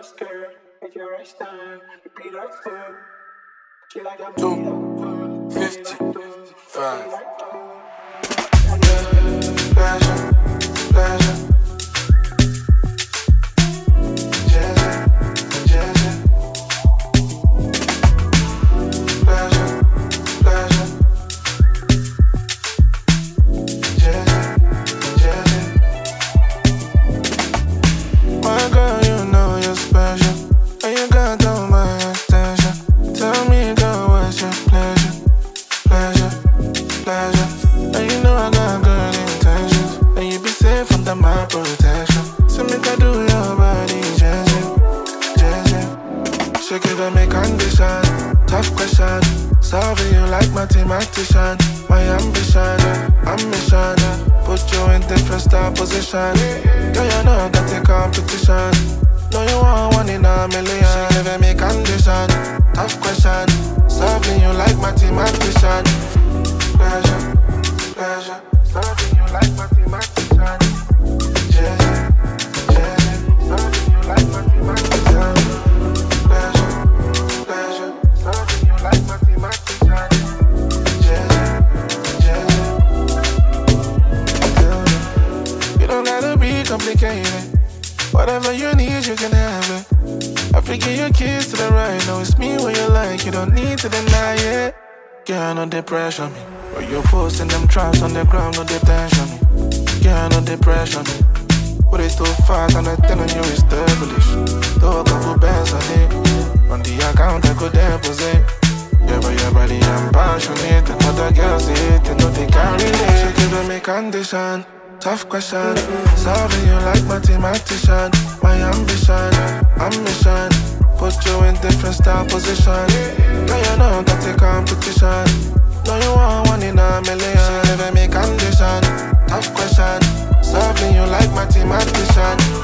255. Pleasure, pleasure. My protection, so make I do your body, jazzy, jazzy. She give me condition, tough question. Solving you like mathematician. My ambition, ambition. Put you in different star position. Girl, you know that the competition. No, you want one in a million. She give me condition, tough question. Solving you like mathematician. Pleasure, pleasure. Solving you like mathematician. Complicated. Whatever you need, you can have it. I forget your kids to the right. No, it's me what you like. You don't need to deny it. Girl, no depression me. But you're posting them traps on the ground, no detention me. Girl, no depression me. But it's too fast and I telling you it's devilish. Throw a couple bands on it. On the account I could deposit. Yeah, but your body I'm passionate. And other girls it, they know they can't relate. She giving me condition. Tough question, solving you like mathematician. My ambition, ambition. Put you in different style position. Girl, you know that the competition. No, you want one in a million. She giving me condition. Tough question, solving you like mathematician.